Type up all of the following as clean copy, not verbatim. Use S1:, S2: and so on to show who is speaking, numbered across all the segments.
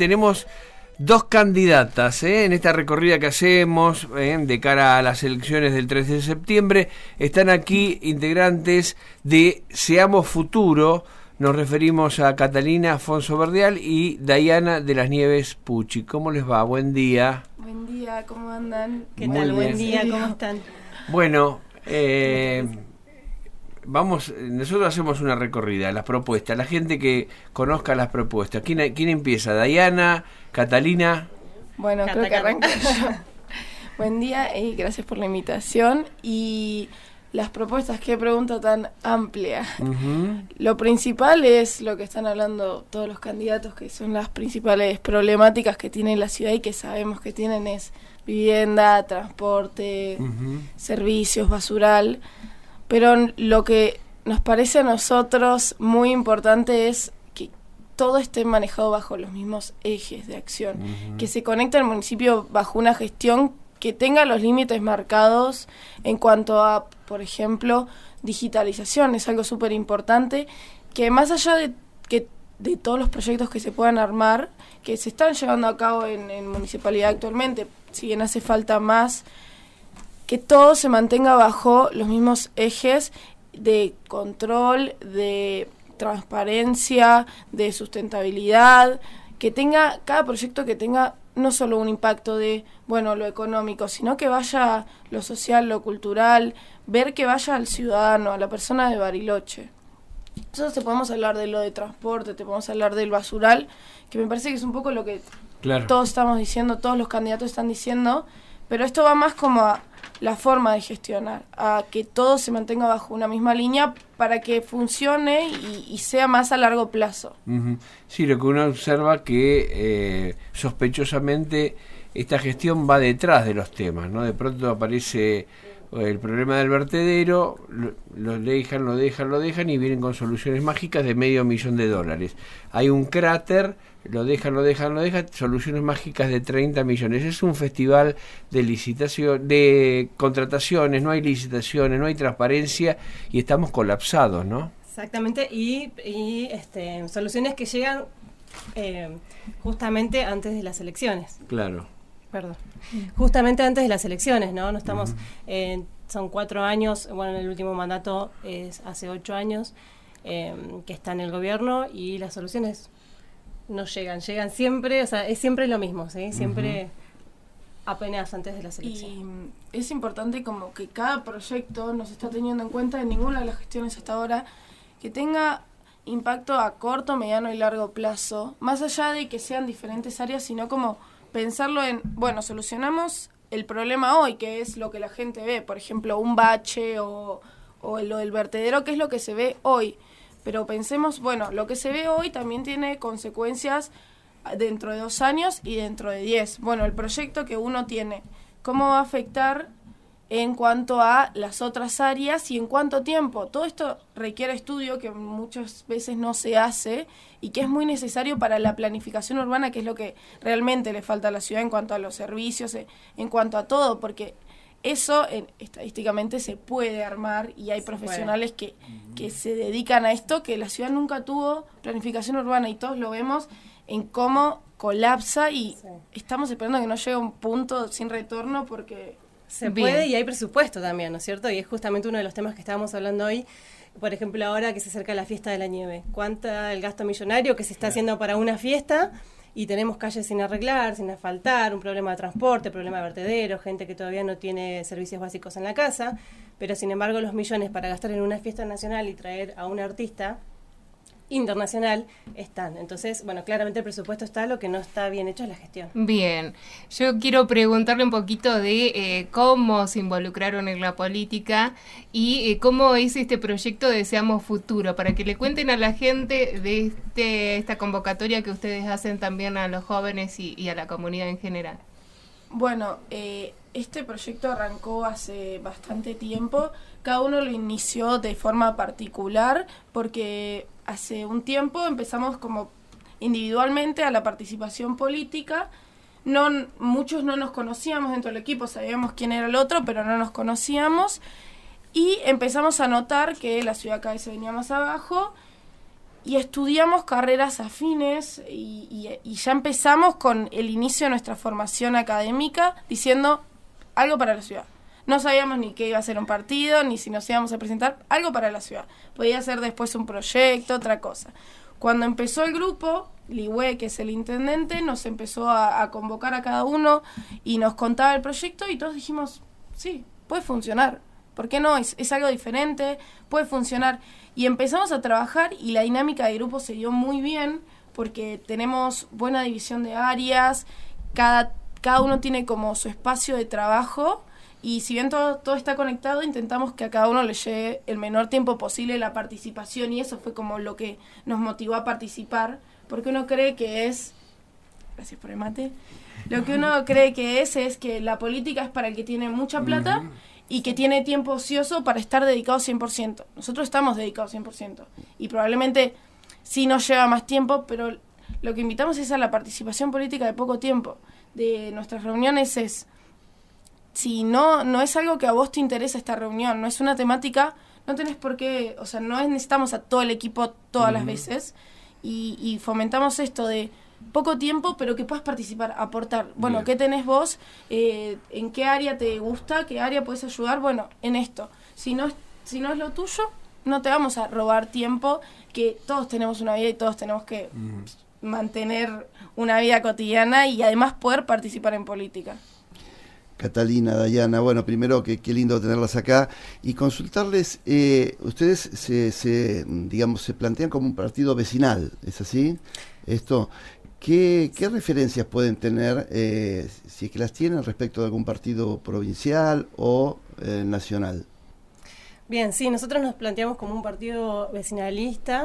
S1: tenemos dos candidatas en esta recorrida que hacemos de cara a las elecciones del 13 de septiembre. Están aquí integrantes de Seamos Futuro. Nos referimos a Catalina Afonso Verdial y Dayana de las Nieves Pucci. ¿Cómo les va? Buen día.
S2: Buen día, ¿cómo andan?
S3: ¿Qué tal? Buen día, ¿cómo están?
S1: Bueno, nosotros hacemos una recorrida, las propuestas, la gente que conozca las propuestas. ¿Quién empieza? ¿Dayana? ¿Catalina?
S2: Bueno, creo que arranco yo. Buen día y gracias por la invitación. Y las propuestas, qué pregunta tan amplia. Uh-huh. Lo principal es lo que están hablando todos los candidatos, que son las principales problemáticas que tiene la ciudad y que sabemos que tienen es vivienda, transporte, uh-huh, servicios, basural. Pero lo que nos parece a nosotros muy importante es que todo esté manejado bajo los mismos ejes de acción, uh-huh, que se conecte al municipio bajo una gestión que tenga los límites marcados en cuanto a, por ejemplo, digitalización. Es algo súper importante, que más allá de todos los proyectos que se puedan armar, que se están llevando a cabo en municipalidad actualmente, si bien hace falta más, que todo se mantenga bajo los mismos ejes de control, de transparencia, de sustentabilidad, que tenga cada proyecto que tenga no solo un impacto de, lo económico, sino que vaya lo social, lo cultural, ver que vaya al ciudadano, a la persona de Bariloche. Nosotros te podemos hablar de lo de transporte, te podemos hablar del basural, que me parece que es un poco lo que todos estamos diciendo, todos los candidatos están diciendo, pero esto va más como a la forma de gestionar, a que todo se mantenga bajo una misma línea para que funcione y sea más a largo plazo. Uh-huh.
S1: Sí, lo que uno observa que sospechosamente esta gestión va detrás de los temas, ¿no? De pronto aparece el problema del vertedero, lo dejan y vienen con soluciones mágicas de $500,000. Hay un cráter, lo dejan, soluciones mágicas de 30 millones. Es un festival de licitación, de contrataciones, no hay licitaciones, no hay transparencia y estamos colapsados, ¿no?
S3: Exactamente, y soluciones que llegan justamente antes de las elecciones.
S1: Claro.
S3: Perdón. Justamente antes de las elecciones, ¿no? No estamos, son 4 años, en el último mandato es hace 8 años que está en el gobierno y las soluciones no llegan siempre, o sea, es siempre lo mismo, ¿sí? Siempre apenas antes de las elecciones.
S2: Y es importante como que cada proyecto no se está teniendo en cuenta en ninguna de las gestiones hasta ahora, que tenga impacto a corto, mediano y largo plazo, más allá de que sean diferentes áreas, sino como pensarlo en, solucionamos el problema hoy, que es lo que la gente ve, por ejemplo, un bache o lo del vertedero, que es lo que se ve hoy. Pero pensemos, lo que se ve hoy también tiene consecuencias dentro de 2 años y dentro de 10. El proyecto que uno tiene, ¿cómo va a afectar en cuanto a las otras áreas y en cuánto tiempo? Todo esto requiere estudio que muchas veces no se hace y que es muy necesario para la planificación urbana, que es lo que realmente le falta a la ciudad en cuanto a los servicios, en cuanto a todo, porque eso estadísticamente se puede armar y hay profesionales que se dedican a esto, que la ciudad nunca tuvo planificación urbana y todos lo vemos en cómo colapsa y estamos esperando que no llegue a un punto sin retorno porque
S3: se puede y hay presupuesto también, ¿no es cierto? Y es justamente uno de los temas que estábamos hablando hoy. Por ejemplo, ahora que se acerca la fiesta de la nieve, ¿cuánta el gasto millonario que se está haciendo para una fiesta? Y tenemos calles sin arreglar, sin asfaltar, un problema de transporte, problema de vertedero, gente que todavía no tiene servicios básicos en la casa, pero sin embargo los millones para gastar en una fiesta nacional y traer a un artista internacional están. Entonces, claramente el presupuesto está, lo que no está bien hecho es la gestión.
S4: Bien, yo quiero preguntarle un poquito de cómo se involucraron en la política y cómo es este proyecto de Seamos Futuro, para que le cuenten a la gente de esta convocatoria que ustedes hacen también a los jóvenes y a la comunidad en general.
S2: Este proyecto arrancó hace bastante tiempo, cada uno lo inició de forma particular porque hace un tiempo empezamos como individualmente a la participación política. Muchos no nos conocíamos dentro del equipo, sabíamos quién era el otro, pero no nos conocíamos y empezamos a notar que la ciudad cada vez se venía más abajo y estudiamos carreras afines y ya empezamos con el inicio de nuestra formación académica diciendo algo para la ciudad. No sabíamos ni qué iba a ser un partido, ni si nos íbamos a presentar, algo para la ciudad. Podía ser después un proyecto, otra cosa. Cuando empezó el grupo, Ligüe, que es el intendente, nos empezó a convocar a cada uno y nos contaba el proyecto y todos dijimos, sí, puede funcionar. ¿Por qué no? Es algo diferente, puede funcionar. Y empezamos a trabajar y la dinámica de grupo se dio muy bien porque tenemos buena división de áreas, cada uno tiene como su espacio de trabajo y si bien todo está conectado, intentamos que a cada uno le llegue el menor tiempo posible la participación y eso fue como lo que nos motivó a participar, porque uno cree que es... Gracias por el mate. Lo que uno cree que es que la política es para el que tiene mucha plata y que tiene tiempo ocioso para estar dedicado 100%. Nosotros estamos dedicados 100% y probablemente sí nos lleva más tiempo, pero lo que invitamos es a la participación política de poco tiempo. De nuestras reuniones es, si no es algo que a vos te interesa esta reunión, no es una temática, no tenés por qué, o sea, no necesitamos a todo el equipo todas las veces y fomentamos esto de poco tiempo, pero que puedas participar, aportar. Bueno, bien. ¿Qué tenés vos? ¿En qué área te gusta? ¿Qué área puedes ayudar? Bueno, en esto. Si no es lo tuyo, no te vamos a robar tiempo, que todos tenemos una vida y todos tenemos que mantener una vida cotidiana y además poder participar en política.
S5: Catalina, Dayana, bueno, primero qué lindo tenerlas acá y consultarles, ustedes se plantean como un partido vecinal, ¿es así? ¿Qué referencias pueden tener, si es que las tienen, respecto de algún partido provincial o nacional?
S3: Bien, sí, nosotros nos planteamos como un partido vecinalista.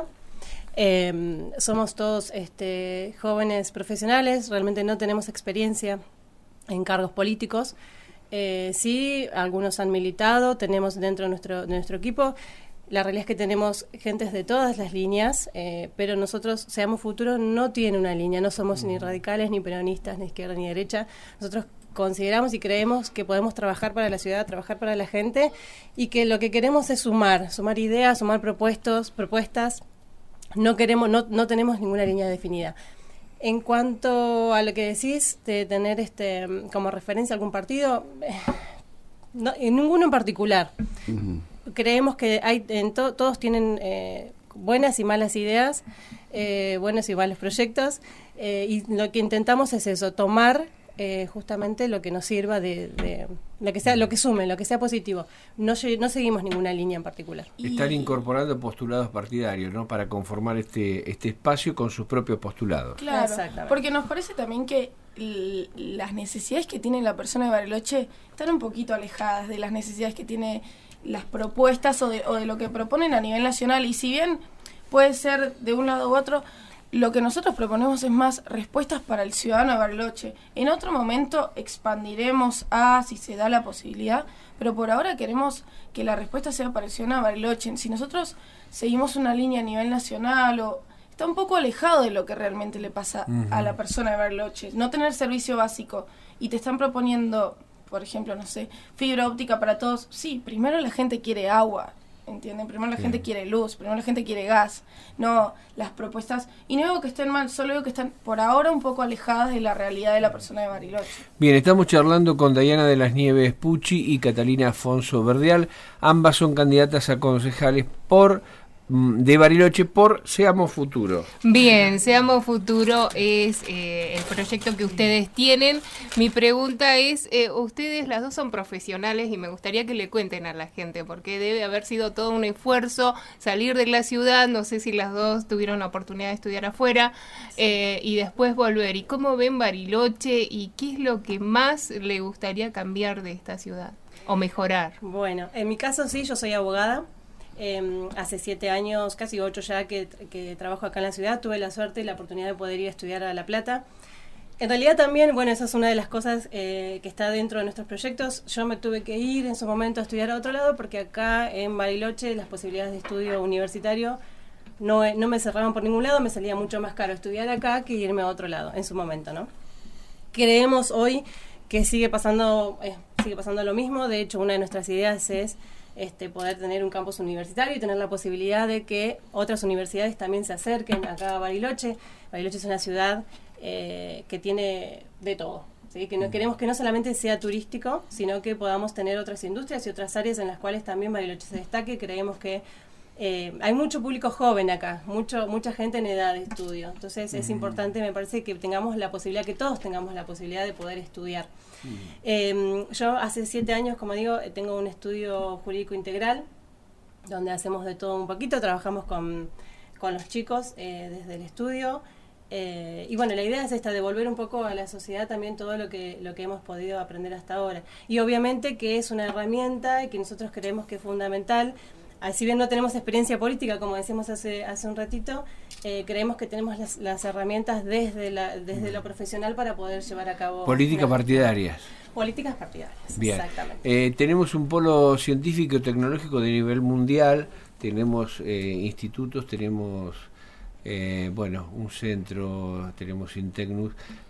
S3: Somos todos jóvenes profesionales, realmente no tenemos experiencia en cargos políticos. Sí, algunos han militado, tenemos dentro de nuestro equipo. La realidad es que tenemos gentes de todas las líneas, pero nosotros, Seamos Futuro, no tiene una línea, no somos ni radicales, ni peronistas, ni izquierda, ni derecha. Nosotros consideramos y creemos que podemos trabajar para la ciudad, trabajar para la gente, y que lo que queremos es sumar ideas, sumar propuestas. No tenemos ninguna línea definida. En cuanto a lo que decís de tener como referencia algún partido, no, en ninguno en particular. Creemos que todos tienen buenas y malas ideas, buenos y malos proyectos, y lo que intentamos es eso, tomar justamente lo que nos sirva de lo que sea, lo que sume, lo que sea positivo. No seguimos ninguna línea en particular.
S1: Están incorporando postulados partidarios, ¿no? Para conformar este espacio con sus propios postulados.
S2: Claro, porque nos parece también que las necesidades que tiene la persona de Bariloche están un poquito alejadas de las necesidades que tiene las propuestas o de lo que proponen a nivel nacional, y si bien puede ser de un lado u otro, lo que nosotros proponemos es más respuestas para el ciudadano de Bariloche. En otro momento expandiremos si se da la posibilidad, pero por ahora queremos que la respuesta sea para el ciudadano de Bariloche. Si nosotros seguimos una línea a nivel nacional, está un poco alejado de lo que realmente le pasa a la persona de Bariloche. No tener servicio básico y te están proponiendo, por ejemplo, no sé, fibra óptica para todos. Sí, primero la gente quiere agua, ¿entienden? Primero la gente quiere luz, primero la gente quiere gas. No, las propuestas, y no digo que estén mal, solo digo que están por ahora un poco alejadas de la realidad de la persona de Bariloche.
S1: Bien, estamos charlando con Dayana de las Nieves Pucci y Catalina Afonso Verdial. Ambas son candidatas a concejales de Bariloche por Seamos Futuro.
S4: Bien, Seamos Futuro es el proyecto que ustedes tienen. Mi pregunta es, ustedes las dos son profesionales y me gustaría que le cuenten a la gente, porque debe haber sido todo un esfuerzo salir de la ciudad, no sé si las dos tuvieron la oportunidad de estudiar afuera, y después volver. ¿Y cómo ven Bariloche y qué es lo que más le gustaría cambiar de esta ciudad o mejorar?
S3: Bueno, en mi caso sí, yo soy abogada. Hace 7 años, casi 8 ya que trabajo acá en la ciudad. Tuve la suerte y la oportunidad de poder ir a estudiar a La Plata. En realidad también, bueno, esa es una de las cosas que está dentro de nuestros proyectos. Yo me tuve que ir en su momento a estudiar a otro lado porque acá en Bariloche las posibilidades de estudio universitario no me cerraban por ningún lado, me salía mucho más caro estudiar acá que irme a otro lado en su momento, ¿no? Creemos hoy que sigue pasando lo mismo. De hecho, una de nuestras ideas es poder tener un campus universitario y tener la posibilidad de que otras universidades también se acerquen acá a Bariloche. Bariloche es una ciudad que tiene de todo, ¿sí? Que no queremos que no solamente sea turístico, sino que podamos tener otras industrias y otras áreas en las cuales también Bariloche se destaque. Creemos que hay mucho público joven acá, mucha gente en edad de estudio. Entonces es importante, me parece, que tengamos la posibilidad, que todos tengamos la posibilidad de poder estudiar. Yo hace 7 años, como digo, tengo un estudio jurídico integral, donde hacemos de todo un poquito, trabajamos con los chicos desde el estudio. Y bueno, la idea es esta, devolver un poco a la sociedad también todo lo que hemos podido aprender hasta ahora. Y obviamente que es una herramienta que nosotros creemos que es fundamental. Si bien no tenemos experiencia política, como decíamos hace un ratito, creemos que tenemos las herramientas desde lo profesional para poder llevar a cabo...
S1: Políticas partidarias.
S3: Políticas partidarias,
S1: bien.
S3: Exactamente.
S1: Tenemos un polo científico y tecnológico de nivel mundial, tenemos institutos, tenemos un centro, tenemos Intecnus,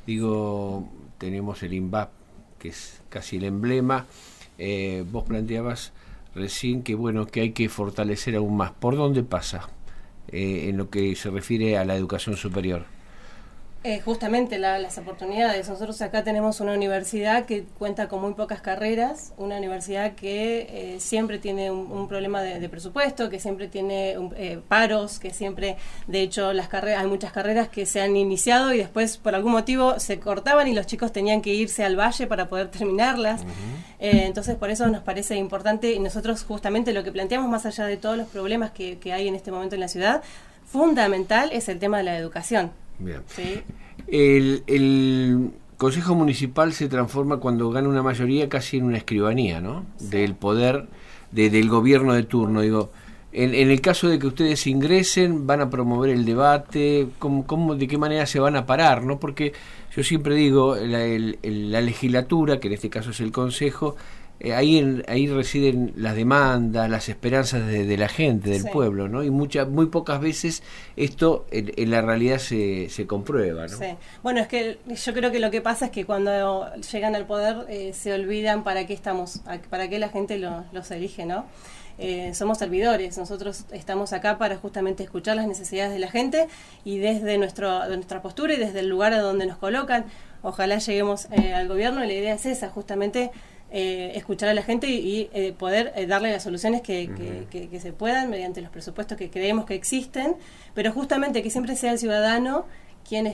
S1: tenemos el INVAP, que es casi el emblema. Vos planteabas recién que hay que fortalecer aún más. ¿Por dónde pasa en lo que se refiere a la educación superior?
S3: Justamente las oportunidades. Nosotros acá tenemos una universidad que cuenta con muy pocas carreras, una universidad que siempre tiene un problema de presupuesto, que siempre tiene paros, que siempre, de hecho, hay muchas carreras que se han iniciado y después por algún motivo se cortaban y los chicos tenían que irse al valle para poder terminarlas. Entonces por eso nos parece importante, y nosotros justamente lo que planteamos, más allá de todos los problemas que hay en este momento en la ciudad, fundamental es el tema de la educación.
S1: Bien.
S3: ¿Sí?
S1: El Consejo Municipal se transforma cuando gana una mayoría casi en una escribanía, ¿no? Sí. Del poder del gobierno de turno. En el caso de que ustedes ingresen, van a promover el debate, ¿de qué manera se van a parar, ¿no? Porque yo siempre digo, la legislatura, que en este caso es el Consejo, ahí residen las demandas, las esperanzas de la gente, del pueblo, ¿no? Y muy pocas veces esto en la realidad se comprueba, ¿no?
S3: Sí. Bueno, es que yo creo que lo que pasa es que cuando llegan al poder se olvidan para qué estamos, para qué la gente los elige, ¿no? Somos servidores, nosotros estamos acá para justamente escuchar las necesidades de la gente y desde nuestra postura y desde el lugar a donde nos colocan, ojalá lleguemos al gobierno, y la idea es esa, justamente escuchar a la gente y poder darle las soluciones que se puedan mediante los presupuestos que creemos que existen, pero justamente que siempre sea el ciudadano quien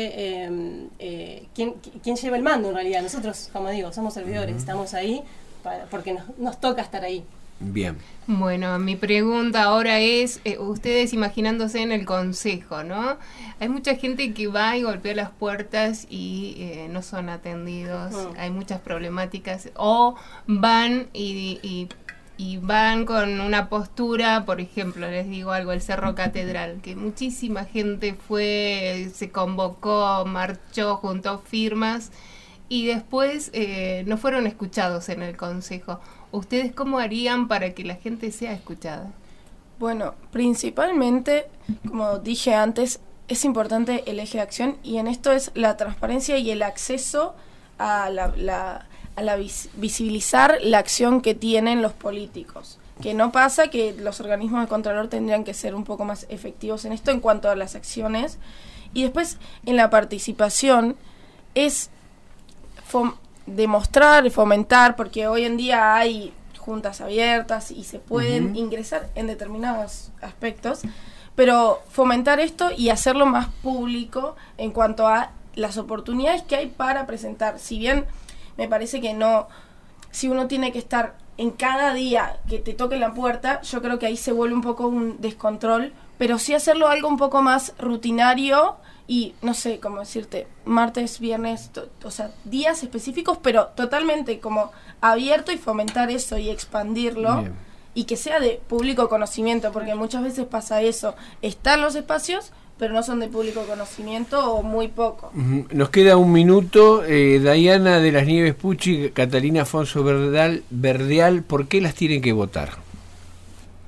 S3: quien lleva el mando en realidad. Nosotros, como digo, somos servidores, estamos ahí porque nos toca estar ahí.
S1: Bien.
S4: Bueno, mi pregunta ahora es, ustedes imaginándose en el consejo, ¿no? Hay mucha gente que va y golpea las puertas y no son atendidos, hay muchas problemáticas, o van y van con una postura, por ejemplo, les digo algo, el Cerro Catedral, que muchísima gente fue, se convocó, marchó, juntó firmas, y después no fueron escuchados en el consejo. ¿Ustedes cómo harían para que la gente sea escuchada?
S2: Bueno, principalmente, como dije antes, es importante el eje de acción, y en esto es la transparencia y el acceso a visibilizar la acción que tienen los políticos. Que no pasa, que los organismos de contralor tendrían que ser un poco más efectivos en esto en cuanto a las acciones. Y después, en la participación, es demostrar, fomentar, porque hoy en día hay juntas abiertas y se pueden ingresar en determinados aspectos, pero fomentar esto y hacerlo más público en cuanto a las oportunidades que hay para presentar. Si bien me parece que no, si uno tiene que estar en cada día que te toque la puerta, yo creo que ahí se vuelve un poco un descontrol, pero sí hacerlo algo un poco más rutinario y, no sé, cómo decirte, martes, viernes, o sea, días específicos, pero totalmente como abierto, y fomentar eso y expandirlo. Bien. Y que sea de público conocimiento, porque muchas veces pasa eso, están los espacios, pero no son de público conocimiento o muy poco.
S1: Nos queda un minuto. Dayana de las Nieves Pucci, Catalina Afonso Verdeal, ¿por qué las tienen que votar?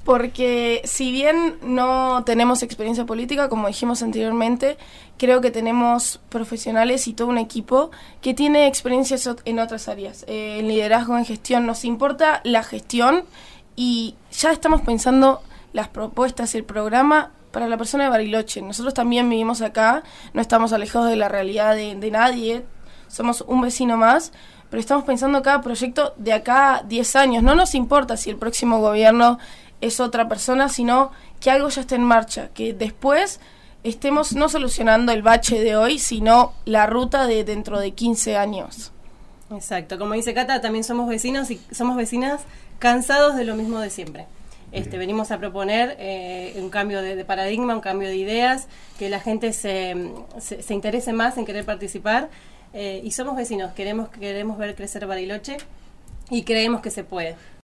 S2: Porque si bien no tenemos experiencia política, como dijimos anteriormente, creo que tenemos profesionales y todo un equipo que tiene experiencias en otras áreas. En liderazgo, en gestión, nos importa la gestión y ya estamos pensando las propuestas, el programa para la persona de Bariloche. Nosotros también vivimos acá, no estamos alejados de la realidad de nadie, somos un vecino más, pero estamos pensando cada proyecto de acá a 10 años. No nos importa si el próximo gobierno es otra persona, sino que algo ya esté en marcha, que después estemos no solucionando el bache de hoy, sino la ruta de dentro de 15 años.
S3: Exacto, como dice Cata, también somos vecinos y somos vecinas cansados de lo mismo de siempre. Venimos a proponer un cambio de paradigma, un cambio de ideas, que la gente se interese más en querer participar, y somos vecinos, queremos ver crecer Bariloche y creemos que se puede.